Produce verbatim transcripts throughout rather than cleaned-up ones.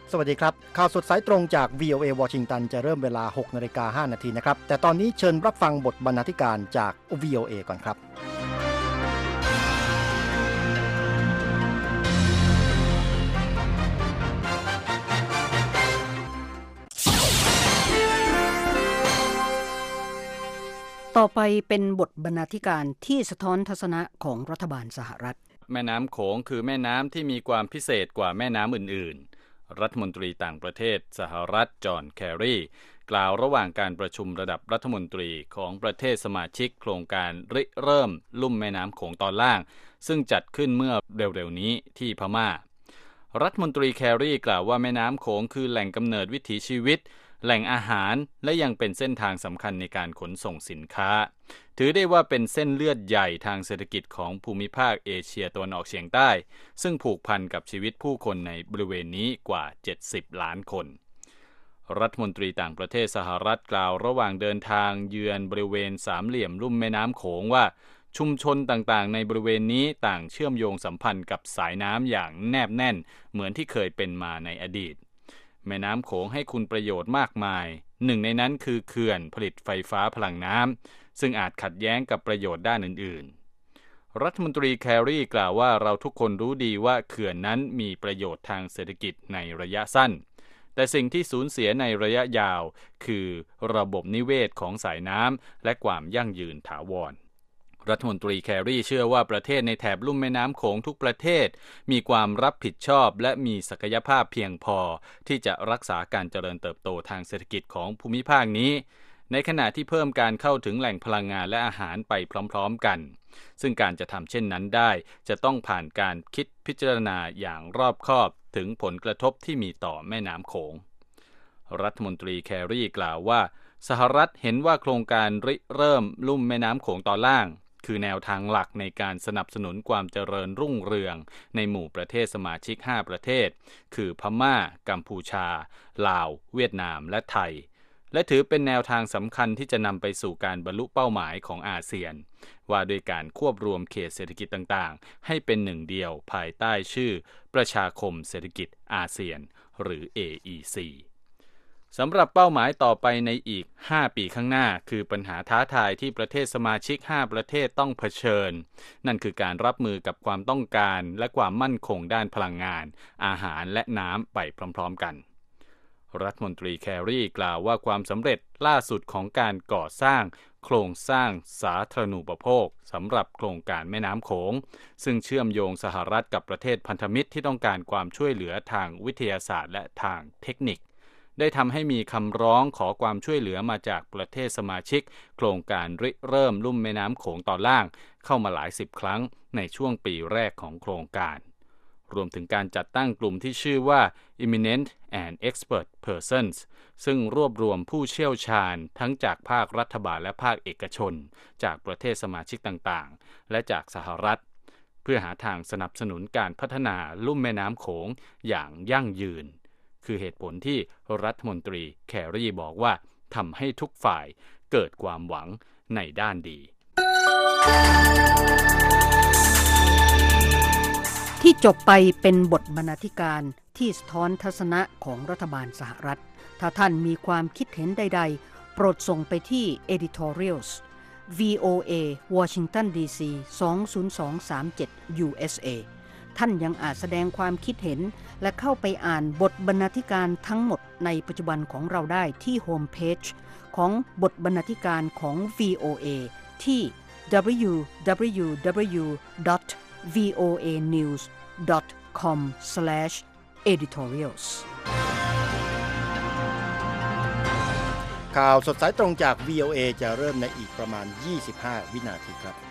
สวัสดีครับข่าวสดสายตรงจาก วี โอ เอ วอชิงตันจะเริ่มเวลา หกนาฬิกาห้านาทีนะครับแต่ตอนนี้เชิญรับฟังบทบรรณาธิการจาก วี โอ เอ ก่อนครับต่อไปเป็นบทบรรณาธิการที่สะท้อนทัศนะของรัฐบาลสหรัฐแม่น้ำโขงคือแม่น้ำที่มีความพิเศษกว่าแม่น้ำอื่นๆรัฐมนตรีต่างประเทศสหรัฐจอห์นแครีกล่าวระหว่างการประชุมระดับรัฐมนตรีของประเทศสมาชิกโครงการริเริ่มลุ่มแม่น้ำโขงตอนล่างซึ่งจัดขึ้นเมื่อเร็วๆนี้ที่พม่ารัฐมนตรีแครีกล่าวว่าแม่น้ำโขงคือแหล่งกำเนิดวิถีชีวิตแหล่งอาหารและยังเป็นเส้นทางสำคัญในการขนส่งสินค้าถือได้ว่าเป็นเส้นเลือดใหญ่ทางเศรษฐกิจของภูมิภาคเอเชียตะวันออกเฉียงใต้ซึ่งผูกพันกับชีวิตผู้คนในบริเวณนี้กว่าเจ็ดสิบล้านคนรัฐมนตรีต่างประเทศสหรัฐกล่าวระหว่างเดินทางเยือนบริเวณสามเหลี่ยมลุ่มแม่น้ำโขงว่าชุมชนต่างๆในบริเวณนี้ต่างเชื่อมโยงสัมพันธ์กับสายน้ำอย่างแนบแน่นเหมือนที่เคยเป็นมาในอดีตแม่น้ำโขงให้คุณประโยชน์มากมายหนึ่งในนั้นคือเขื่อนผลิตไฟฟ้าพลังน้ำซึ่งอาจขัดแย้งกับประโยชน์ด้านอื่นๆรัฐมนตรีแครีกล่าวว่าเราทุกคนรู้ดีว่าเขื่อนนั้นมีประโยชน์ทางเศรษฐกิจในระยะสั้นแต่สิ่งที่สูญเสียในระยะยาวคือระบบนิเวศของสายน้ำและความยั่งยืนถาวรรัฐมนตรีแครีเชื่อว่าประเทศในแถบลุ่มแม่น้ำโขงทุกประเทศมีความรับผิดชอบและมีศักยภาพเพียงพอที่จะรักษาการเจริญเติบโตทางเศรษฐกิจของภูมิภาคนี้ในขณะที่เพิ่มการเข้าถึงแหล่งพลังงานและอาหารไปพร้อมๆกันซึ่งการจะทำเช่นนั้นได้จะต้องผ่านการคิดพิจารณาอย่างรอบคอบถึงผลกระทบที่มีต่อแม่น้ำโขงรัฐมนตรีแครีกล่าวว่าสหรัฐเห็นว่าโครงการริเริ่มลุ่มแม่น้ำโขงตอนล่างคือแนวทางหลักในการสนับสนุนความเจริญรุ่งเรืองในหมู่ประเทศสมาชิกห้าประเทศคือพม่ากัมพูชาลาวเวียดนามและไทยและถือเป็นแนวทางสำคัญที่จะนำไปสู่การบรรลุเป้าหมายของอาเซียนว่าโดยการควบรวมเขตเศรษฐกิจต่างๆให้เป็นหนึ่งเดียวภายใต้ชื่อประชาคมเศรษฐกิจอาเซียนหรือ เอ อี ซีสำหรับเป้าหมายต่อไปในอีกห้าปีข้างหน้าคือปัญหาท้าทายที่ประเทศสมาชิกห้าประเทศต้องเผชิญนั่นคือการรับมือกับความต้องการและความมั่นคงด้านพลังงานอาหารและน้ำไปพร้อมๆกันรัฐมนตรีแครีกล่าวว่าความสำเร็จล่าสุดของการก่อสร้างโครงสร้างสาธารณูปโภคสำหรับโครงการแม่น้ำโขงซึ่งเชื่อมโยงสหรัฐกับประเทศพันธมิตรที่ต้องการความช่วยเหลือทางวิทยาศาสตร์และทางเทคนิคได้ทำให้มีคำร้องขอความช่วยเหลือมาจากประเทศสมาชิกโครงการริเริ่มลุ่มแม่น้ำโขงตอนล่างเข้ามาหลายสิบครั้งในช่วงปีแรกของโครงการรวมถึงการจัดตั้งกลุ่มที่ชื่อว่า Eminent and Expert Persons ซึ่งรวบรวมผู้เชี่ยวชาญทั้งจากภาครัฐบาลและภาคเอกชนจากประเทศสมาชิกต่างๆและจากสหรัฐเพื่อหาทางสนับสนุนการพัฒนาลุ่มแม่น้ำโขงอย่างยั่งยืนคือเหตุผลที่รัฐมนตรีแครีบอกว่าทำให้ทุกฝ่ายเกิดความหวังในด้านดีที่จบไปเป็นบทบรรณาธิการที่สะท้อนทัศนะของรัฐบาลสหรัฐถ้าท่านมีความคิดเห็นใดๆโปรดส่งไปที่ editorials วี โอ เอ Washington ดี ซี สอง ศูนย์ สอง สาม เจ็ด ยู เอส เอ ท่านยังอาจแสดงความคิดเห็นและเข้าไปอ่านบทบรรณาธิการทั้งหมดในปัจจุบันของเราได้ที่โฮมเพจของบทบรรณาธิการของ วี โอ เอ ที่ ดับเบิลยู ดับเบิลยู ดับเบิลยู ดอท วี โอ เอ นิวส์ ดอท คอม สแลช เอดิทอเรียลส์ข่าวสดสายตรงจาก วี โอ เอ จะเริ่มในอีกประมาณยี่สิบห้าวินาทีครับ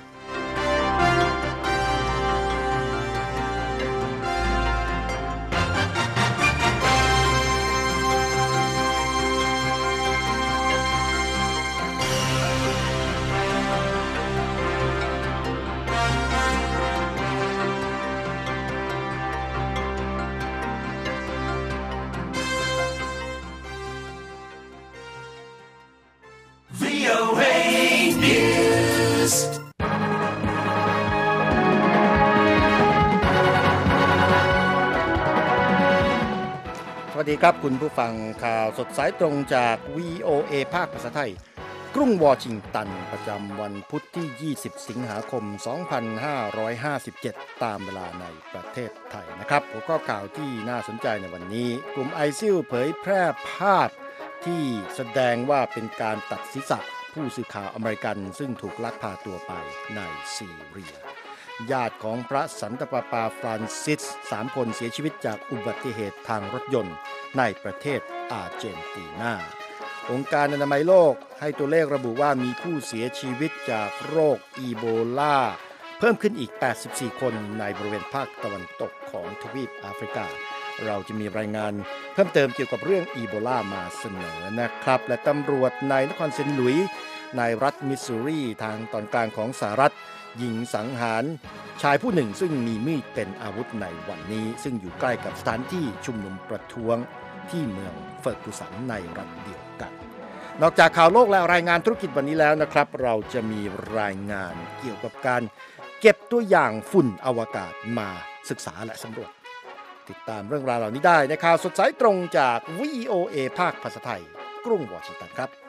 สวัสดีครับคุณผู้ฟังข่าวสดสายตรงจาก วี โอ เอ ภาคภาษาไทยกรุงวอชิงตันประจำวันพุธที่ยี่สิบสิงหาคมสองพันห้าร้อยห้าสิบเจ็ดตามเวลาในประเทศไทยนะครับหัวข้อข่าวที่น่าสนใจในวันนี้กลุ่ม ไอ ซิล เผยแพร่ภาพที่แสดงว่าเป็นการตัดศีรษะผู้สื่อข่าวอเมริกันซึ่งถูกลักพาตัวไปในซีเรียญาติของพระสันตะปาปาฟรานซิสสามคนเสียชีวิตจากอุบัติเหตุทางรถยนต์ในประเทศอาร์เจนตินาองค์การอนามัยโลกให้ตัวเลขระบุว่ามีผู้เสียชีวิตจากโรคอีโบลาเพิ่มขึ้นอีกแปดสิบสี่คนในบริเวณภาคตะวันตกของทวีปแอฟริกาเราจะมีรายงานเพิ่มเติมเกี่ยวกับเรื่องอีโบลามาเสนอนะครับและตำรวจในนครเซนต์หลุยส์ในรัฐมิสซูรีทางตอนกลางของสหรัฐยิงสังหารชายผู้หนึ่งซึ่งมีมีดเป็นอาวุธในวันนี้ซึ่งอยู่ใกล้กับสถานที่ชุมนุมประท้วงที่เมืองเฟอร์กุสันในรัฐเดียวกันนอกจากข่าวโลกและรายงานธุรกิจวันนี้แล้วนะครับเราจะมีรายงานเกี่ยวกับการเก็บตัวอย่างฝุ่นอวกาศมาศึกษาและสำรวจติดตามเรื่องราวเหล่านี้ได้ในข่าวสดสายตรงจาก วี โอ เอ ภาคภาษาไทยกรุงวอชิงตันครับ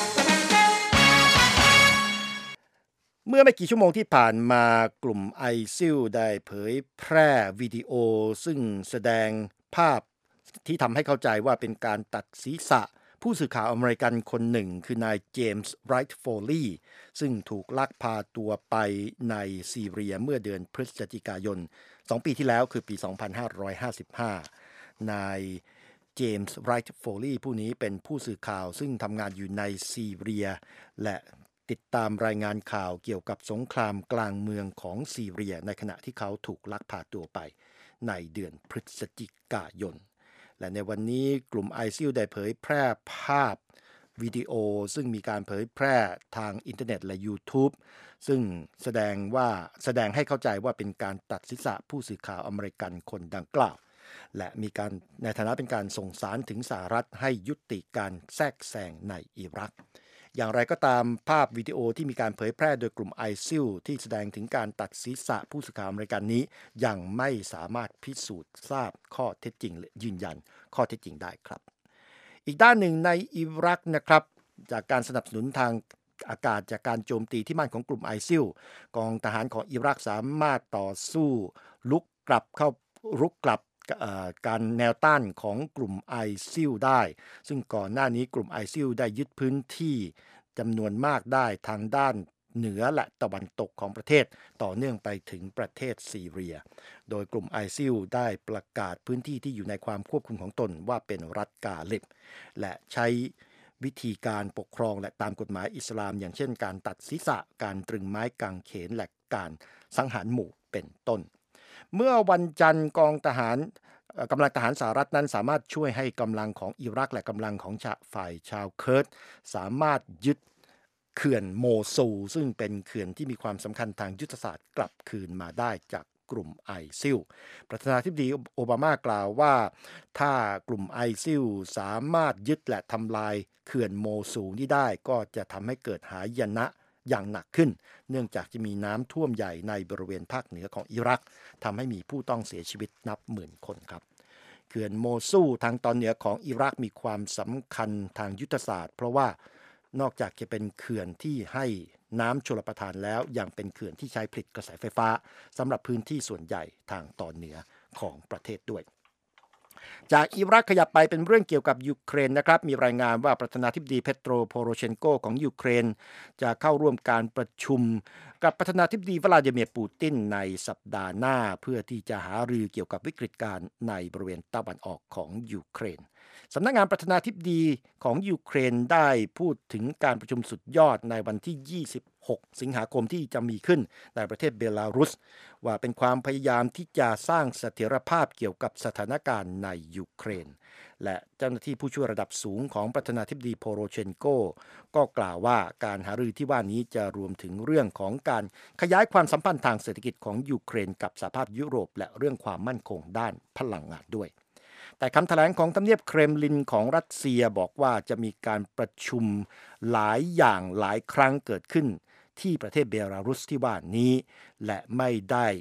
เมื่อไม่กี่ชั่วโมงที่ผ่านมากลุ่ม ไอ ซิล ได้เผยแพร่วิดีโอซึ่งแสดงภาพที่ทำให้เข้าใจว่าเป็นการตัดศีรษะผู้สื่อข่าวอเมริกันคนหนึ่งคือนายเจมส์ไรท์โฟลีย์ซึ่งถูกลักพาตัวไปในซีเรียเมื่อเดือนพฤศจิกายนสองปีที่แล้วคือปีสองพันห้าร้อยห้าสิบห้านายเจมส์ไรท์โฟลีย์ผู้นี้เป็นผู้สื่อข่าวซึ่งทำงานอยู่ในซีเรียและติดตามรายงานข่าวเกี่ยวกับสงครามกลางเมืองของซีเรียในขณะที่เขาถูกลักพาตัวไปในเดือนพฤศจิกายนและในวันนี้กลุ่ม ไอ ซิล ได้เผยแพร่ภาพวิดีโอซึ่งมีการเผยแพร่ทางอินเทอร์เน็ตและ YouTube ซึ่งแสดงว่าแสดงให้เข้าใจว่าเป็นการตัดศีรษะผู้สื่อข่าวอเมริกันคนดังกล่าวและมีการในฐานะเป็นการส่งสารถึงสหรัฐให้ยุติการแทรกแซงในอิรักอย่างไรก็ตามภาพวิดีโอที่มีการเผยแพร่โดยกลุ่ม ไอ ซิล ที่แสดงถึงการตัดศีรษะผู้สื่อข่าวอเมริกันนี้ยังไม่สามารถพิสูจน์ทราบข้อเท็จจริงและยืนยันข้อเท็จจริงได้ครับอีกด้านหนึ่งในอิรักนะครับจากการสนับสนุนทางอากาศจากการโจมตีที่มั่นของกลุ่ม ไอ ซิล กองทหารของอิรักสามารถต่อสู้ลุกกลับเข้ารุกกลับการแนวต้านของกลุ่ม ไอ ซิล ได้ซึ่งก่อนหน้านี้กลุ่ม ไอ ซิล ได้ยึดพื้นที่จำนวนมากได้ทางด้านเหนือและตะวันตกของประเทศต่อเนื่องไปถึงประเทศซีเรียโดยกลุ่ม ไอ ซิล ได้ประกาศพื้นที่ที่อยู่ในความควบคุมของตนว่าเป็นรัฐกาลิบและใช้วิธีการปกครองและตามกฎหมายอิสลามอย่างเช่นการตัดศีรษะการตรึงไม้กางเขนและการสังหารหมู่เป็นต้นเมื่อวันจันทร์กองทหารกำลังทหารสหรัฐนั้นสามารถช่วยให้กำลังของอิรักและกำลังของฝ่ายชาวเคิร์ดสามารถยึดเขื่อนโมซูลซึ่งเป็นเขื่อนที่มีความสำคัญทางยุทธศาสตร์กลับคืนมาได้จากกลุ่ม ไอ ซิล ประธานาธิบดีโอบามากล่าวว่าถ้ากลุ่ม ไอ ซิล สามารถยึดและทำลายเขื่อนโมซูลนี้ได้ก็จะทำให้เกิดหายนะอย่างหนักขึ้นเนื่องจากจะมีน้ำท่วมใหญ่ในบริเวณภาคเหนือของอิรักทำให้มีผู้ต้องเสียชีวิตนับหมื่นคนครับเขื่อนโมซูลทางตอนเหนือของอิรักมีความสำคัญทางยุทธศาสตร์เพราะว่านอกจากจะเป็นเขื่อนที่ให้น้ำชลประทานแล้วยังเป็นเขื่อนที่ใช้ผลิตกระแสไฟฟ้าสำหรับพื้นที่ส่วนใหญ่ทางตอนเหนือของประเทศด้วยจากอิรักขยับไปเป็นเรื่องเกี่ยวกับยูเครนนะครับมีรายงานว่าประธานาธิบดีเปโตรโพโรเชนโกของยูเครนจะเข้าร่วมการประชุมกับประธานาธิบดีวลาดิเมียร์ปูตินในสัปดาห์หน้าเพื่อที่จะหารือเกี่ยวกับวิกฤตการณ์ในบริเวณตะวันออกของยูเครนสำนักงานประธานาธิบดีของยูเครนได้พูดถึงการประชุมสุดยอดในวันที่ยี่สิบหกสิงหาคมที่จะมีขึ้นในประเทศเบลารุสว่าเป็นความพยายามที่จะสร้างเสถียรภาพเกี่ยวกับสถานการณ์ในยูเครนและเจ้าหน้าที่ผู้ช่วยระดับสูงของประธานาธิบดีโพโรเชนโกก็กล่าวว่าการหารือที่ว่านี้จะรวมถึงเรื่องของการขยายความสัมพันธ์ทางเศรษฐกิจของยูเครนกับสหภาพยุโรปและเรื่องความมั่นคงด้านพลังงานด้วยแต่คำแถลงของทำเนียบเครมลินของรัสเซียบอกว่าจะมีการประชุมหลายอย่างหลายครั้งเกิดขึ้นที่ประเทศเบลารุสที่ว่านี้และไม่ได้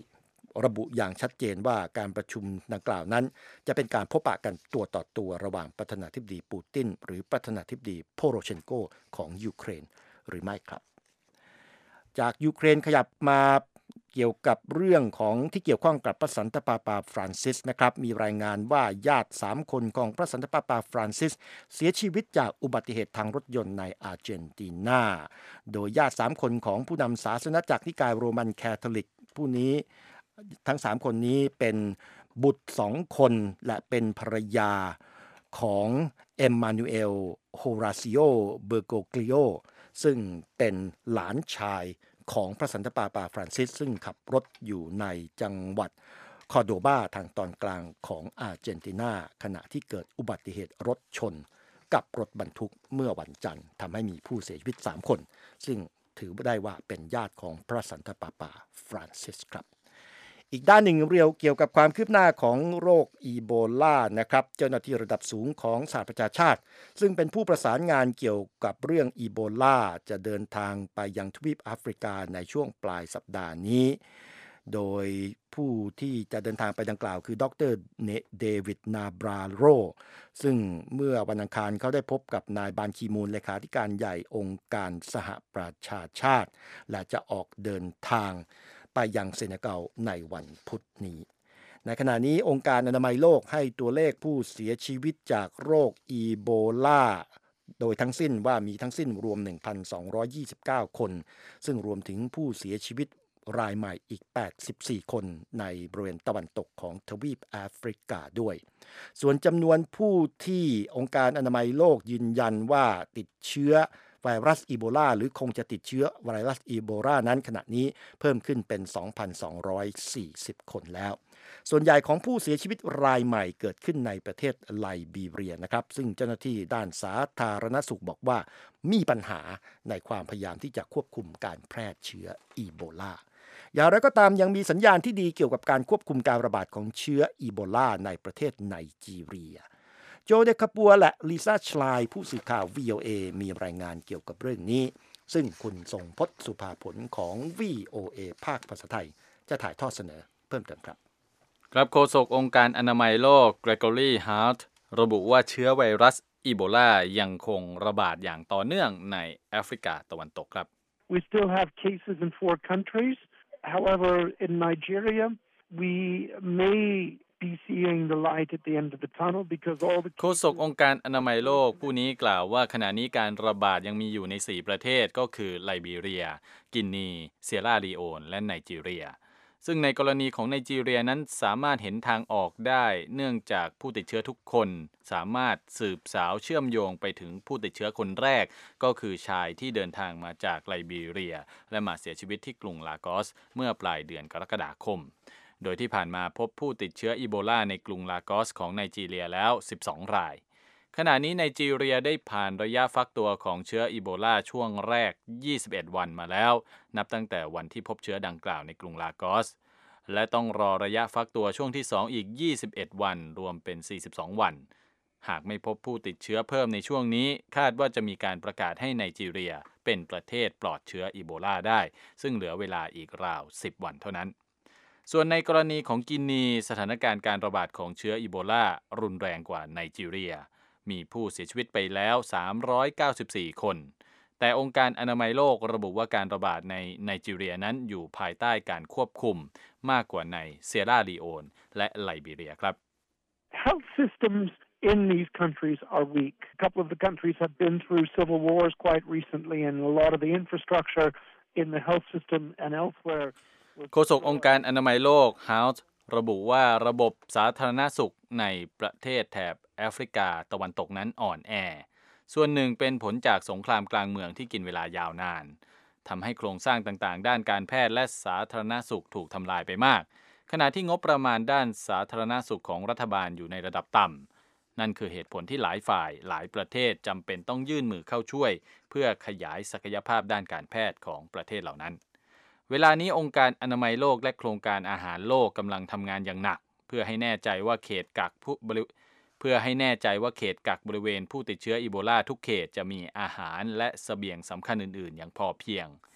ระบุอย่างชัดเจนว่าการประชุมดังกล่าวนั้นจะเป็นการพบปะกันตัวต่อตัวระหว่างประธานาธิบดีปูตินหรือประธานาธิบดีโพโรเชนโกของยูเครนหรือไม่ครับจากยูเครนขยับมาเกี่ยวกับเรื่องของที่เกี่ยวข้องกับพระสันตะปาปาฟรานซิสนะครับมีรายงานว่าญาติสามคนของพระสันตะปาปาฟรานซิสเสียชีวิตจากอุบัติเหตุทางรถยนต์ในอาร์เจนตินาโดยญาติสามคนของผู้นำศาสนจักรนิกายโรมันแคทอลิกผู้นี้ทั้งสามคนนี้เป็นบุตรสองคนและเป็นภรรยาของเอ็มมานูเอลโฮราซิโอเบอร์โกกลิโอซึ่งเป็นหลานชายของพระสันตะปาปาฟรานซิสซึ่งขับรถอยู่ในจังหวัดคอร์โดบาทางตอนกลางของอาร์เจนตินาขณะที่เกิดอุบัติเหตุรถชนกับรถบรรทุกเมื่อวันจันทร์ทำให้มีผู้เสียชีวิตสามคนซึ่งถือได้ว่าเป็นญาติของพระสันตะปาปาฟรานซิสครับอีกด้านหนึ่งเรียวเกี่ยวกับความคืบหน้าของโรคอีโบลานะครับเจ้าหน้าที่ระดับสูงของสหประชาชาติซึ่งเป็นผู้ประสานงานเกี่ยวกับเรื่องอีโบลาจะเดินทางไปยังทวีปแอฟริกาในช่วงปลายสัปดาห์นี้โดยผู้ที่จะเดินทางไปดังกล่าวคือดรเดวิดนาบราโรซึ่งเมื่อวันอังคารเขาได้พบกับนายบานคีมูนเลขาธิการใหญ่องค์การสหประชาชาติและจะออกเดินทางไปยังเซเนกัลในวันพุธนี้ในขณะนี้องค์การอนามัยโลกให้ตัวเลขผู้เสียชีวิตจากโรคอีโบลาโดยทั้งสิ้นว่ามีทั้งสิ้นรวม หนึ่งพันสองร้อยยี่สิบเก้า คนซึ่งรวมถึงผู้เสียชีวิตรายใหม่อีกแปดสิบสี่คนในบริเวณตะวันตกของทวีปแอฟริกาด้วยส่วนจำนวนผู้ที่องค์การอนามัยโลกยืนยันว่าติดเชื้อไวรัสอีโบลาหรือคงจะติดเชื้อไวรัสอีโบลานั้นขณะนี้เพิ่มขึ้นเป็น สองพันสองร้อยสี่สิบ คนแล้วส่วนใหญ่ของผู้เสียชีวิตรายใหม่เกิดขึ้นในประเทศไลบีเรียนะครับซึ่งเจ้าหน้าที่ด้านสาธารณสุขบอกว่ามีปัญหาในความพยายามที่จะควบคุมการแพร่เชื้ออีโบลาอย่างไรก็ตามยังมีสัญญาณที่ดีเกี่ยวกับการควบคุมการระบาดของเชื้ออีโบลาในประเทศไนจีเรียโจเดคาปัวและลิซ่าชลายผู้สื่อข่าว วี โอ เอ มีรายงานเกี่ยวกับเรื่องนี้ซึ่งคุณทรงพจน์สุภาผลของ วี โอ เอ ภาคภาษาไทยจะถ่ายทอดเสนอเพิ่มเติมครับครับโฆษกองค์การอนามัยโลกเกรกอรีฮาร์ทระบุว่าเชื้อไวรัสอีโบลายังคงระบาดอย่างต่อเนื่องในแอฟริกาตะวันตกครับ We still have cases in four countries. However, in Nigeria, we may be seeing the light at the end of the tunnel because all the โฆษกองค์การอนามัยโลกผู้นี้กล่าวว่าขณะนี้การระบาดยังมีอยู่ในสี่ประเทศก็คือไลบีเรียกินีเซียร่าลีโอนและไนจีเรียซึ่งในกรณีของไนจีเรียนั้นสามารถเห็นทางออกได้เนื่องจากผู้ติดเชื้อทุกคนสามารถสืบสาวเชื่อมโยงไปถึงผู้ติดเชื้อคนแรกก็คือชายที่เดินทางมาจากไลบีเรียและมาเสียชีวิตที่กรุงลากอสเมื่อปลายเดือนกรกฎาคมโดยที่ผ่านมาพบผู้ติดเชื้ออีโบลาในกรุงลากอสของไนจีเรียแล้วสิบสองรายขณะนี้ไนจีเรียได้ผ่านระยะฟักตัวของเชื้ออีโบลาช่วงแรกยี่สิบเอ็ดวันมาแล้วนับตั้งแต่วันที่พบเชื้อดังกล่าวในกรุงลากอสและต้องรอระยะฟักตัวช่วงที่สองอีกยี่สิบเอ็ดวันรวมเป็นสี่สิบสองวันหากไม่พบผู้ติดเชื้อเพิ่มในช่วงนี้คาดว่าจะมีการประกาศให้ไนจีเรียเป็นประเทศปลอดเชื้ออีโบลาได้ซึ่งเหลือเวลาอีกราวสิบวันเท่านั้นส่วนในกรณีของกินีสถานการณ์การระบาดของเชื้ออีโบลารุนแรงกว่าไนจีเรียมีผู้เสียชีวิตไปแล้วสามร้อยเก้าสิบสี่คนแต่องค์การอนามัยโลกระบุว่าการระบาดในไนจีเรียนั้นอยู่ภายใต้การควบคุมมากกว่าในเซียร่าลีโอนและไลบีเรียครับ health systems in these countries are weak. A couple of the countries have been through civil wars quite recently, and a lot of the infrastructure in the health system and elsewhere. โฆษกองค์การอนามัยโลก House ระบุว่าระบบสาธารณสุขในประเทศแถบแอฟริกาตะวันตกนั้นอ่อนแอส่วนหนึ่งเป็นผลจากสงครามกลางเมืองที่กินเวลายาวนานทำให้โครงสร้างต่างๆด้านการแพทย์และสาธารณสุขถูกทำลายไปมากขณะที่งบประมาณด้านสาธารณสุขของรัฐบาลอยู่ในระดับต่ำนั่นคือเหตุผลที่หลายฝ่ายหลายประเทศจำเป็นต้องยื่นมือเข้าช่วยเพื่อขยายศักยภาพด้านการแพทย์ของประเทศเหล่านั้นเวลานี้องค์การอนามัยโลกและโครงการอาหารโลกกำลังทำงานอย่างหนักเพื่อให้แน่ใจว่าเขตกักผู้บริเพื่อให้แน่ใจว่าเขตกักบริเวณผู้ติดเชื้ออีโบลาทุกเขตจะมีอาหารและเสบียงสำคัญอื่นๆอย่างพอเพียง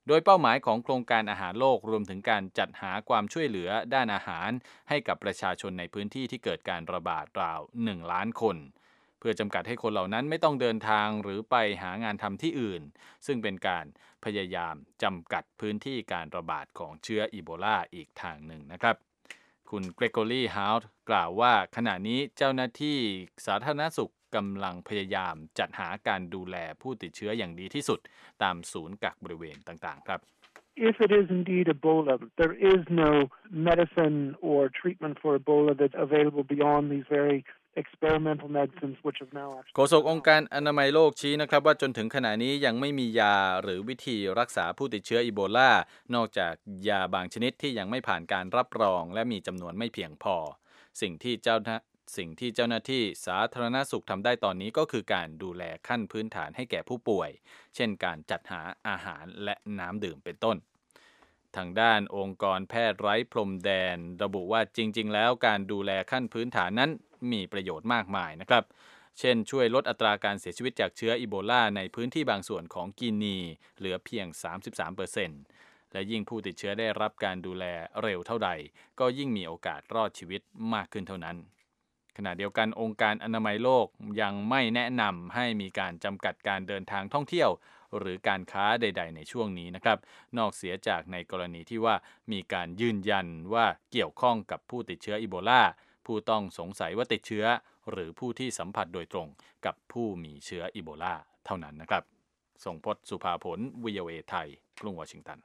โดยเป้าหมายของโครงการอาหารโลกรวมถึงการจัดหาความช่วยเหลือด้านอาหารให้กับประชาชนในพื้นที่ที่เกิดการระบาดราวหนึ่งล้านคนเพื่อจำกัดให้คนเหล่านั้นไม่ต้องเดินทางหรือไปหางานทำที่อื่นซึ่งเป็นการพยายามจำกัดพื้นที่การระบาดของเชื้ออีโบลาอีกทางหนึ่งนะครับคุณเกรโกรีฮาวส์กล่าวว่าขณะนี้เจ้าหน้าที่สาธารณสุขกำลังพยายามจัดหาการดูแลผู้ติดเชื้ออย่างดีที่สุดตามศูนย์กักบริเวณต่างๆครับ If it is indeed Ebola, there is no medicine or treatment for Ebola that's available beyond these very experimental medicines which have now actually โฆษกองค์การอนามัยโลกชี้นะครับว่าจนถึงขณะนี้ยังไม่มียาหรือวิธีรักษาผู้ติดเชื้ออีโบลานอกจากยาบางชนิดที่ยังไม่ผ่านการรับรองและมีจำนวนไม่เพียงพอสิ่งที่เจ้าสิ่งที่เจ้าหน้าที่สาธารณสุขทำได้ตอนนี้ก็คือการดูแลขั้นพื้นฐานให้แก่ผู้ป่วยเช่นการจัดหาอาหารและน้ำดื่มเป็นต้นทางด้านองค์กรแพทย์ไร้พรมแดนระบุว่าจริงๆแล้วการดูแลขั้นพื้นฐานนั้นมีประโยชน์มากมายนะครับเช่นช่วยลดอัตราการเสียชีวิตจากเชื้ออีโบลาในพื้นที่บางส่วนของกินีเหลือเพียง สามสิบสามเปอร์เซ็นต์ และยิ่งผู้ติดเชื้อได้รับการดูแลเร็วเท่าใดก็ยิ่งมีโอกาสรอดชีวิตมากขึ้นเท่านั้นขณะเดียวกันองค์การอนามัยโลกยังไม่แนะนำให้มีการจำกัดการเดินทางท่องเที่ยวหรือการค้าใดๆในช่วงนี้นะครับนอกเสียจากในกรณีที่ว่ามีการยืนยันว่าเกี่ยวข้องกับผู้ติดเชื้ออีโบลาผู้ต้องสงสัยว่าติดเชื้อหรือผู้ที่สัมผัสโดยตรงกับผู้มีเชื้ออีโบลาเท่านั้นนะครับส่งพจน์สุภาผล วี โอ เอ ไทยกรุงวอชิงตัน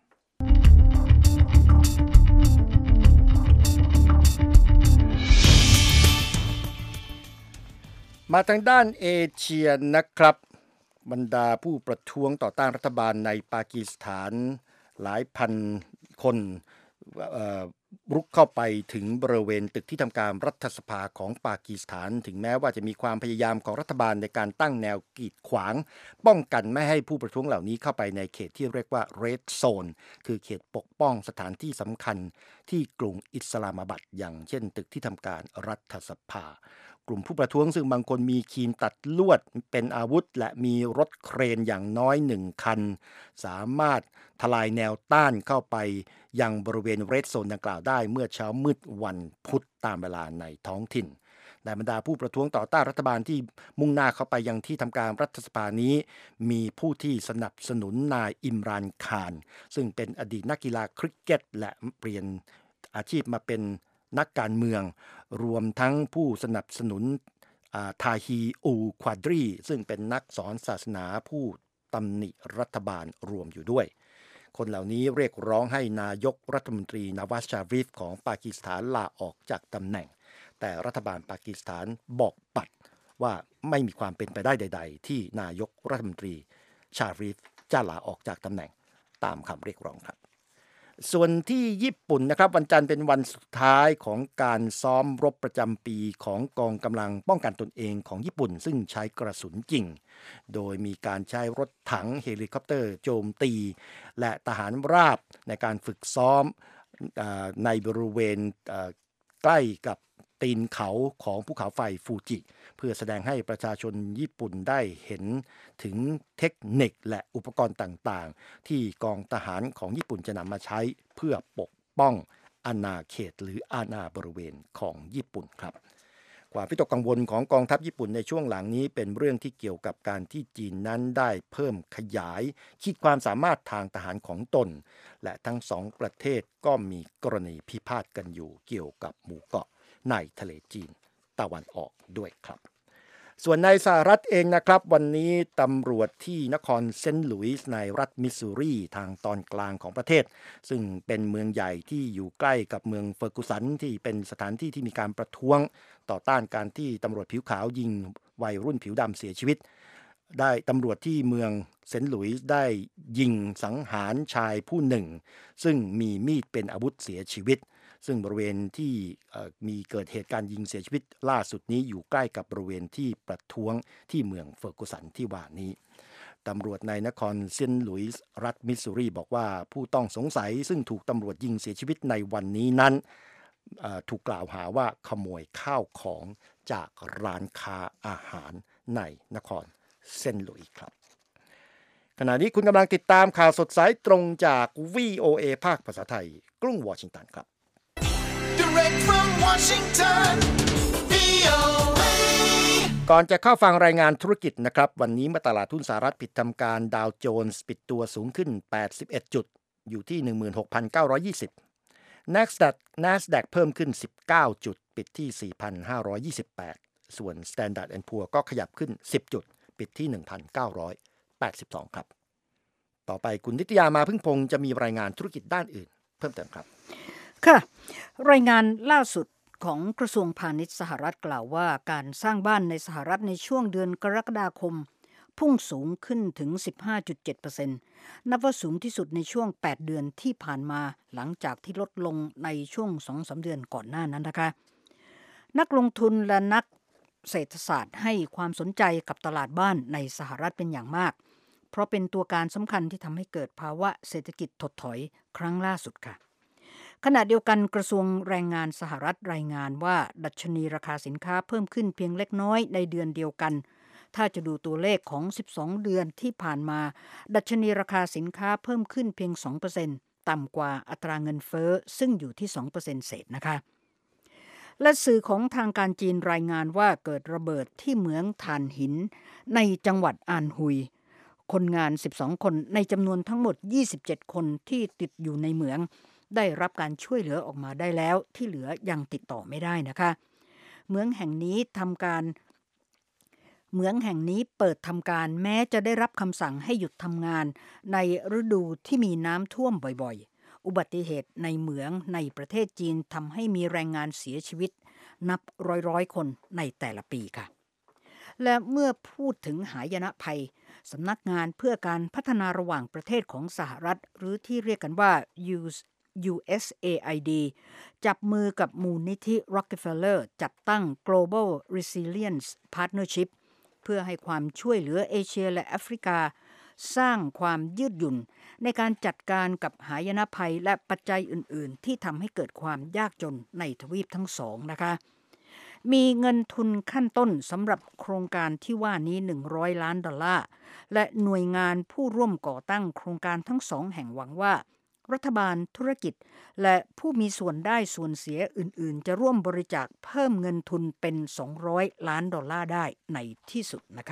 มาทางด้านเอเชียนะครับบรรดาผู้ประท้วงต่อต้านรัฐบาลในปากีสถานหลายพันคนรุกเข้าไปถึงบริเวณตึกที่ทำการรัฐสภาของปากีสถานถึงแม้ว่าจะมีความพยายามของรัฐบาลในการตั้งแนวกีดขวางป้องกันไม่ให้ผู้ประท้วงเหล่านี้เข้าไปในเขตที่เรียกว่า Red Zone คือเขตปกป้องสถานที่สำคัญที่กรุงอิสลามบัดอย่างเช่นตึกที่ทำการรัฐสภากลุ่มผู้ประท้วงซึ่งบางคนมีครีมตัดลวดเป็นอาวุธและมีรถเครนอย่างน้อยหนึ่งคันสามารถทลายแนวต้านเข้าไปยังบริเวณเรดโซนดังกล่าวได้เมื่อเช้ามืดวันพุธตามเวลาในท้องถิ่นในบรรดาผู้ประท้วงต่อต้านรัฐบาลที่มุ่งหน้าเข้าไปยังที่ทำการรัฐสภานี้มีผู้ที่สนับสนุนนายอิมรานคารซึ่งเป็นอดีตนักกีฬาคริกเก็ตและเปลี่ยนอาชีพมาเป็นนักการเมืองรวมทั้งผู้สนับสนุนทาฮีอูควาดรีซึ่งเป็นนักสอนศาสนาผู้ตำหนิรัฐบาลรวมอยู่ด้วยคนเหล่านี้เรียกร้องให้นายกรัฐมนตรีนาวาซชาริฟของปากีสถานลาออกจากตำแหน่งแต่รัฐบาลปากีสถานบอกปัดว่าไม่มีความเป็นไปได้ใดๆที่นายกรัฐมนตรีชาริฟจะลาออกจากตำแหน่งตามคำเรียกร้องครับส่วนที่ญี่ปุ่นนะครับวันจันทร์เป็นวันสุดท้ายของการซ้อมรบประจำปีของกองกำลังป้องกันตนเองของญี่ปุ่นซึ่งใช้กระสุนจริงโดยมีการใช้รถถังเฮลิคอปเตอร์โจมตีและทหารราบในการฝึกซ้อมในบริเวณใกล้กับตีนเขาของภูเขาไฟฟูจิเพื่อแสดงให้ประชาชนญี่ปุ่นได้เห็นถึงเทคนิคและอุปกรณ์ต่างๆที่กองทหารของญี่ปุ่นจะนำมาใช้เพื่อปกป้องอาณาเขตหรืออาณาบริเวณของญี่ปุ่นครับความวิตกกังวลของกองทัพญี่ปุ่นในช่วงหลังนี้เป็นเรื่องที่เกี่ยวกับการที่จีนนั้นได้เพิ่มขยายขีดความสามารถทางทหารของตนและทั้งสองประเทศก็มีกรณีพิพาทกันอยู่เกี่ยวกับหมู่เกาะในทะเลจีนตะวันออกด้วยครับส่วนในสหรัฐเองนะครับวันนี้ตำรวจที่นครเซนต์หลุยส์ในรัฐมิสซูรีทางตอนกลางของประเทศซึ่งเป็นเมืองใหญ่ที่อยู่ใกล้กับเมืองเฟอร์กุสันที่เป็นสถานที่ที่มีการประท้วงต่อต้านการที่ตำรวจผิวขาวยิงวัยรุ่นผิวดำเสียชีวิตได้ตำรวจที่เมืองเซนต์หลุยส์ได้ยิงสังหารชายผู้หนึ่งซึ่งมีมีดเป็นอาวุธเสียชีวิตซึ่งบริเวณที่มีเกิดเหตุการณ์ยิงเสียชีวิตล่าสุดนี้อยู่ใกล้กับบริเวณที่ประท้วงที่เมืองเฟอร์กุสันที่ว่านี้ตำรวจในนครเซนต์หลุยส์รัฐมิสซูรีบอกว่าผู้ต้องสงสัยซึ่งถูกตำรวจยิงเสียชีวิตในวันนี้นั้นถูกกล่าวหาว่าขโมยข้าวของจากร้านค้าอาหารในนครเซนต์หลุยส์ครับขณะนี้คุณกำลังติดตามข่าวสดสายตรงจาก วี โอ เอ ภาคภาษาไทยกรุงวอชิงตันครับ Direct from Washington วี โอ เอก่อนจะเข้าฟังรายงานธุรกิจนะครับวันนี้เมื่อตลาดหุ้นสหรัฐปิดทำการดาวโจนส์ปิดตัวสูงขึ้นแปดสิบเอ็ดจุดอยู่ที่ หนึ่งหมื่นหกพันเก้าร้อยยี่สิบ NASDAQ NASDAQ เพิ่มขึ้นสิบเก้าจุดปิดที่ สี่พันห้าร้อยยี่สิบแปด ส่วน Standard แอนด์ Poor's ก็ขยับขึ้นสิบจุดปิดที่ หนึ่งพันเก้าร้อยแปดสิบสอง ครับต่อไปคุณนิตยามาพึ่งพงษ์จะมีรายงานธุรกิจด้านอื่นเพิ่มเติมครับค่ะรายงานล่าสุดของกระทรวงพาณิชย์สหรัฐกล่าวว่าการสร้างบ้านในสหรัฐในช่วงเดือนกรกฎาคมพุ่งสูงขึ้นถึง สิบห้าจุดเจ็ดเปอร์เซ็นต์ นับว่าสูงที่สุดในช่วงแปดเดือนที่ผ่านมาหลังจากที่ลดลงในช่วง สองถึงสาม เดือนก่อนหน้านั้นนะคะนักลงทุนและนักเศรษฐศาสตร์ให้ความสนใจกับตลาดบ้านในสหรัฐเป็นอย่างมากเพราะเป็นตัวการสำคัญที่ทำให้เกิดภาวะเศรษฐกิจถดถอยครั้งล่าสุดค่ะขณะเดียวกันกระทรวงแรงงานสหรัฐรายงานว่าดัชนีราคาสินค้าเพิ่มขึ้นเพียงเล็กน้อยในเดือนเดียวกันถ้าจะดูตัวเลขของสิบสองเดือนที่ผ่านมาดัชนีราคาสินค้าเพิ่มขึ้นเพียง สองเปอร์เซ็นต์ ต่ำกว่าอัตราเงินเฟ้อซึ่งอยู่ที่ สองเปอร์เซ็นต์ เศษนะคะและสื่อของทางการจีนรายงานว่าเกิดระเบิดที่เหมืองถ่านหินในจังหวัดอานฮุยคนงานสิบสองคนในจำนวนทั้งหมดยี่สิบเจ็ดคนที่ติดอยู่ในเหมืองได้รับการช่วยเหลือออกมาได้แล้วที่เหลือยังติดต่อไม่ได้นะคะเหมืองแห่งนี้ทำการเหมืองแห่งนี้เปิดทำการแม้จะได้รับคำสั่งให้หยุดทำงานในฤดูที่มีน้ำท่วมบ่อยๆอุบัติเหตุในเหมืองในประเทศจีนทำให้มีแรงงานเสียชีวิตนับร้อยๆคนในแต่ละปีค่ะและเมื่อพูดถึงหายนะภัยสำนักงานเพื่อการพัฒนาระหว่างประเทศของสหรัฐหรือที่เรียกกันว่า ยู เอส เอ ไอ ดี จับมือกับมูลนิธิ Rockefeller จัดตั้ง Global Resilience Partnership เพื่อให้ความช่วยเหลือเอเชียและแอฟริกาสร้างความยืดหยุ่นในการจัดการกับหายนะภัยและปัจจัยอื่นๆที่ทำให้เกิดความยากจนในทวีปทั้งสองนะคะมีเงินทุนขั้นต้นสำหรับโครงการที่ว่านี้หนึ่งร้อยล้านดอลลาร์และหน่วยงานผู้ร่วมก่อตั้งโครงการทั้งสองแห่งหวังว่ารัฐบาลธุรกิจและผู้มีส่วนได้ส่วนเสียอื่นๆจะร่วมบริจาคเพิ่มเงินทุนเป็นสองร้อยล้านดอลลาร์ได้ในที่สุดนะคะ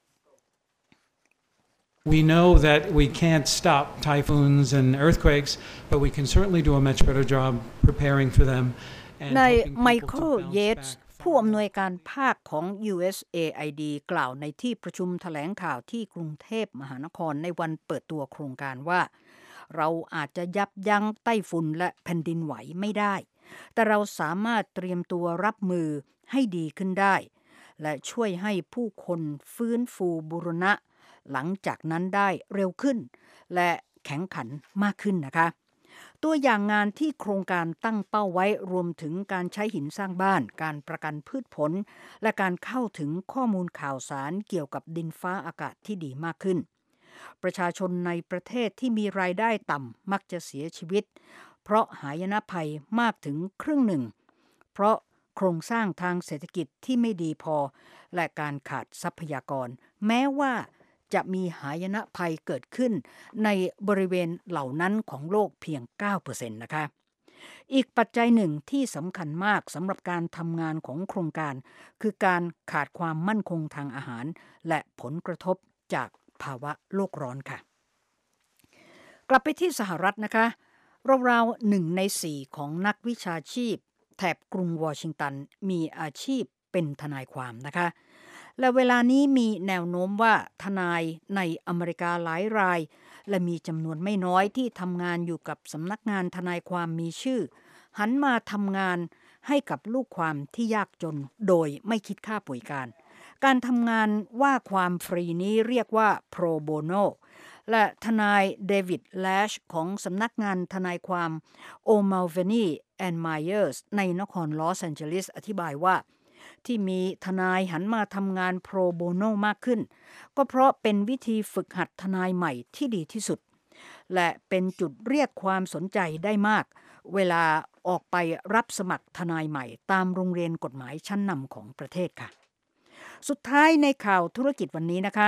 We know that we can't stop typhoons and earthquakes, but we can certainly do a much better job preparing for them. นายไมเคิล เยตส์ผู้อำนวยการภาคของ ยู เอส เอ ไอ ดี กล่าวในที่ประชุมแถลงข่าวที่กรุงเทพมหานครในวันเปิดตัวโครงการว่าเราอาจจะยับยั้งไต้ฝุ่นและแผ่นดินไหวไม่ได้แต่เราสามารถเตรียมตัวรับมือให้ดีขึ้นได้และช่วยให้ผู้คนฟื้นฟูบูรณะหลังจากนั้นได้เร็วขึ้นและแข็งขันมากขึ้นนะคะตัวอย่างงานที่โครงการตั้งเป้าไว้รวมถึงการใช้หินสร้างบ้านการประกันพืชผลและการเข้าถึงข้อมูลข่าวสารเกี่ยวกับดินฟ้าอากาศที่ดีมากขึ้นประชาชนในประเทศที่มีรายได้ต่ำมักจะเสียชีวิตเพราะหายนะภัยมากถึงครึ่งหนึ่งเพราะโครงสร้างทางเศรษฐกิจที่ไม่ดีพอและการขาดทรัพยากรแม้ว่าจะมีหายนะภัยเกิดขึ้นในบริเวณเหล่านั้นของโลกเพียง เก้าเปอร์เซ็นต์ นะคะอีกปัจจัยหนึ่งที่สำคัญมากสำหรับการทำงานของโครงการคือการขาดความมั่นคงทางอาหารและผลกระทบจากภาวะโลกร้อนค่ะกลับไปที่สหรัฐนะคะราวๆหนึ่งในสี่ของนักวิชาชีพแถบกรุงวอชิงตันมีอาชีพเป็นทนายความนะคะและเวลานี้มีแนวโน้มว่าทนายในอเมริกาหลายรายและมีจำนวนไม่น้อยที่ทำงานอยู่กับสำนักงานทนายความมีชื่อหันมาทำงานให้กับลูกความที่ยากจนโดยไม่คิดค่าป่วยการการทำงานว่าความฟรีนี้เรียกว่า pro bono และทนายเดวิดแลชของสำนักงานทนายความ O'Malveny and Myers ในนครลอสแอนเจลิสอธิบายว่าที่มีทนายหันมาทำงานโปรโบโนมากขึ้นก็เพราะเป็นวิธีฝึกหัดทนายใหม่ที่ดีที่สุดและเป็นจุดเรียกความสนใจได้มากเวลาออกไปรับสมัครทนายใหม่ตามโรงเรียนกฎหมายชั้นนำของประเทศค่ะสุดท้ายในข่าวธุรกิจวันนี้นะคะ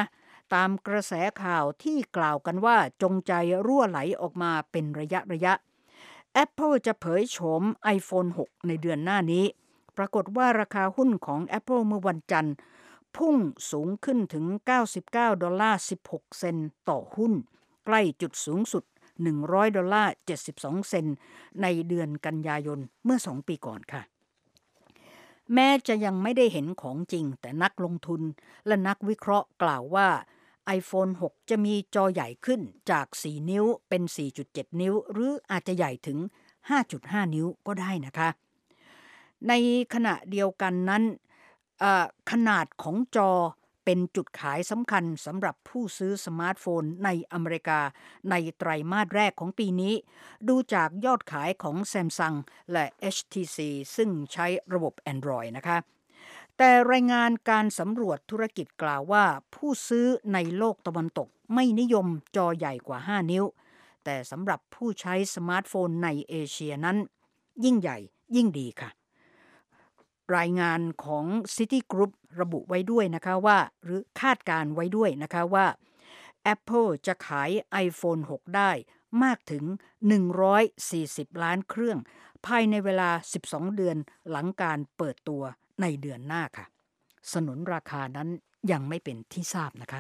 ตามกระแสข่าวที่กล่าวกันว่าจงใจรั่วไหลออกมาเป็นระยะระยะ Apple จะเผยโฉม iPhone หก ในเดือนหน้านี้ปรากฏว่าราคาหุ้นของ Apple เมื่อวันจันทร์พุ่งสูงขึ้นถึงเก้าสิบเก้าดอลลาร์สิบหกเซนต์ต่อหุ้นใกล้จุดสูงสุดหนึ่งร้อยดอลลาร์เจ็ดสิบสองเซนต์ในเดือนกันยายนเมื่อสองปีก่อนค่ะแม้จะยังไม่ได้เห็นของจริงแต่นักลงทุนและนักวิเคราะห์กล่าวว่า iPhone หก จะมีจอใหญ่ขึ้นจากสี่นิ้วเป็น สี่จุดเจ็ด นิ้วหรืออาจจะใหญ่ถึง ห้าจุดห้า นิ้วก็ได้นะคะในขณะเดียวกันนั้นขนาดของจอเป็นจุดขายสำคัญสำหรับผู้ซื้อสมาร์ทโฟนในอเมริกาในไตรมาสแรกของปีนี้ดูจากยอดขายของ Samsung และ เอช ที ซี ซึ่งใช้ระบบ Android นะคะแต่รายงานการสำรวจธุรกิจกล่าวว่าผู้ซื้อในโลกตะวันตกไม่นิยมจอใหญ่กว่าห้านิ้วแต่สำหรับผู้ใช้สมาร์ทโฟนในเอเชียนั้นยิ่งใหญ่ยิ่งดีค่ะรายงานของ Citigroup ระบุไว้ด้วยนะคะว่าหรือคาดการไว้ด้วยนะคะว่า Apple จะขาย iPhone หก ได้มากถึงหนึ่งร้อยสี่สิบล้านเครื่องภายในเวลาสิบสองเดือนหลังการเปิดตัวในเดือนหน้าค่ะสนุนราคานั้นยังไม่เป็นที่ทราบนะคะ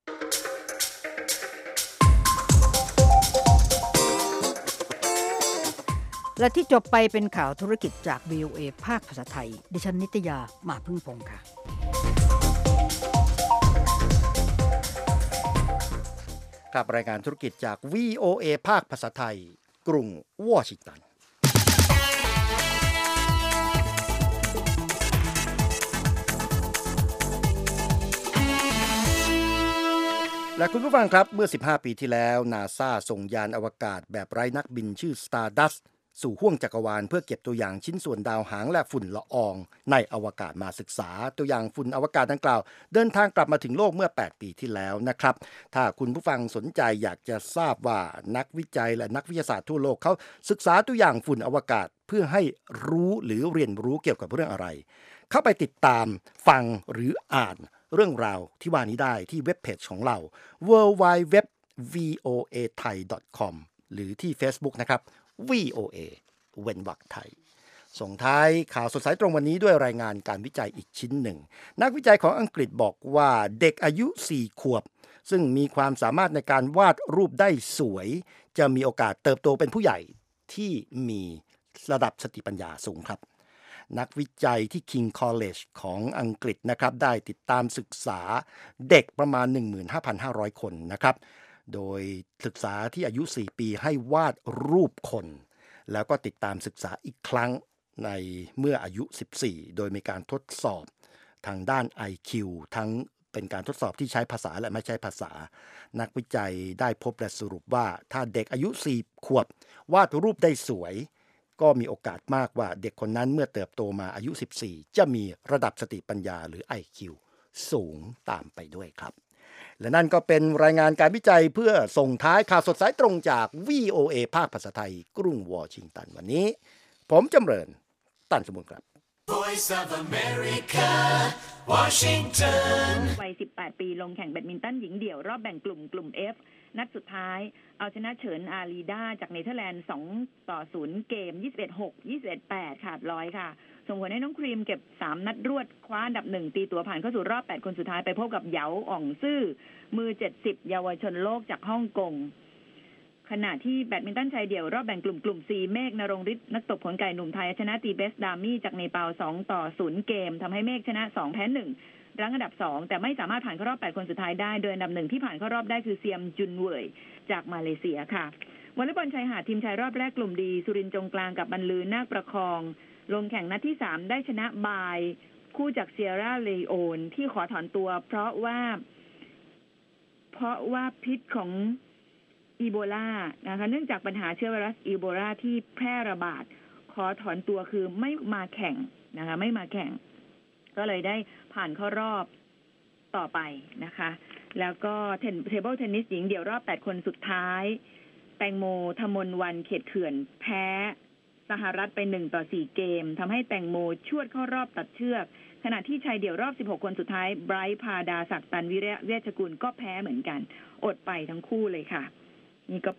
และที่จบไปเป็นข่าวธุรกิจจาก วี โอ เอ ภาคภาษาไทยดิฉันนิตยามาพึ่งพงษ์ค่ะครับรายงานธุรกิจจาก วี โอ เอ ภาคภาษาไทยกรุงวอชิงตันและคุณผู้ฟังครับเมื่อสิบห้าปีที่แล้ว NASA ส่งยานอวกาศแบบไร้นักบินชื่อ Stardust สู่ห้วงจักรวาลเพื่อเก็บตัวอย่างชิ้นส่วนดาวหางและฝุ่นละอองในอวกาศมาศึกษาตัวอย่างฝุ่นอวกาศดังกล่าวเดินทางกลับมาถึงโลกเมื่อแปดปีที่แล้วนะครับถ้าคุณผู้ฟังสนใจอยากจะทราบว่านักวิจัยและนักวิทยาศาสตร์ทั่วโลกเขาศึกษาตัวอย่างฝุ่นอวกาศเพื่อให้รู้หรือเรียนรู้เกี่ยวกับเรื่องอะไรเข้าไปติดตามฟังหรืออ่านเรื่องราวที่ว่านี้ได้ที่เว็บเพจของเรา ดับเบิลยู ดับเบิลยู ดับเบิลยู ดอท วี โอ เอ ไทย ดอท คอม หรือที่ Facebook นะครับ วี โอ เอ เว้นวรรคไทยส่งท้ายข่าวสดสายตรงวันนี้ด้วยรายงานการวิจัยอีกชิ้นหนึ่งนักวิจัยของอังกฤษบอกว่าเด็กอายุสี่ขวบซึ่งมีความสามารถในการวาดรูปได้สวยจะมีโอกาสเติบโตเป็นผู้ใหญ่ที่มีระดับสติปัญญาสูงครับนักวิจัยที่ King College ของอังกฤษนะครับได้ติดตามศึกษาเด็กประมาณ หนึ่งหมื่นห้าพันห้าร้อย คนนะครับโดยศึกษาที่อายุสี่ปีให้วาดรูปคนแล้วก็ติดตามศึกษาอีกครั้งในเมื่ออายุสิบสี่โดยมีการทดสอบทางด้าน ไอ คิว ทั้งเป็นการทดสอบที่ใช้ภาษาและไม่ใช้ภาษานักวิจัยได้พบและสรุปว่าถ้าเด็กอายุสี่ขวบวาดรูปได้สวยก็มีโอกาสมากว่าเด็กคนนั้นเมื่อเติบโตมาอายุสิบสี่จะมีระดับสติปัญญาหรือ ไอ คิว สูงตามไปด้วยครับและนั่นก็เป็นรายงานการวิจัยเพื่อส่งท้ายข่าวสดสายตรงจาก วี โอ เอ ภาคภาษาไทยกรุงวอชิงตันวันนี้ผมจำเริญตั้นสมุนครับ Voice of America Washington วัยสิบแปดปีลงแข่งแบดมินตันหญิงเดี่ยวรอบแบ่งกลุ่มกลุ่ม F นัดสุดท้ายเอาชนะเฉินอารีดาจากเนเธอร์แลนด์สองต่อศูนย์เกม ยี่สิบเอ็ดหก ยี่สิบเอ็ดแปด ขาดร้อยค่ะส่งผลให้น้องครีมเก็บสามนัดรวดคว้าอันดับหนึ่งตีตัวผ่านเข้าสู่รอบแปดคนสุดท้ายไปพบกับเหยาอ่องซื่อมือเจ็ดสิบเยาวชนโลกจากฮ่องกงขณะที่แบดมินตันชายเดี่ยวรอบแบ่งกลุ่มกลุ่ม C เมฆนรงฤทธิ์นักตบขนไก่หนุ่มไทยชนะตีเบสดามี่จากเนปาลสองต่อศูนย์เกมทำให้เมฆชนะสองแพ้หนึ่งรั้งอันดับสองแต่ไม่สามารถผ่านเข้ารอบแปดคนสุดท้ายได้โดยอันดับหนึ่งที่ผ่านเข้ารอบได้คือเซียมจุนเว่ยจากมาเลเซียค่ะวอลเลย์บอลชายหาดทีมชายรอบแรกกลุ่มดีสุรินทร์จงกลางกับบรรลือนาคประคองลงแข่งนัดที่สามได้ชนะบายคู่จากเซียร่าเลโอนที่ขอถอนตัวเพราะว่าเพราะว่าพิษของอีโบลานะคะเนื่องจากปัญหาเชื้อไวรัสอีโบลาที่แพร่ระบาดขอถอนตัวคือไม่มาแข่งนะคะไม่มาแข่งก็เลยได้ผ่านเข้ารอบต่อไปนะคะแล้วก็เทนเทเบิลเทนนิสหญิงเดี่ยวรอบแปดคนสุดท้ายแตงโมธมนวันเขตเขื่อนแพ้สหรัฐไปหนึ่งต่อสี่เกมทำให้แตงโมชวดเข้ารอบตัดเชือกขณะที่ชายเดี่ยวรอบสิบหกคนสุดท้ายไบรท์พาดาศักดิ์ตันวิริยะเวชกุลก็แพ้เหมือนกันอดไปทั้งคู่เลยค่ะนี่ก็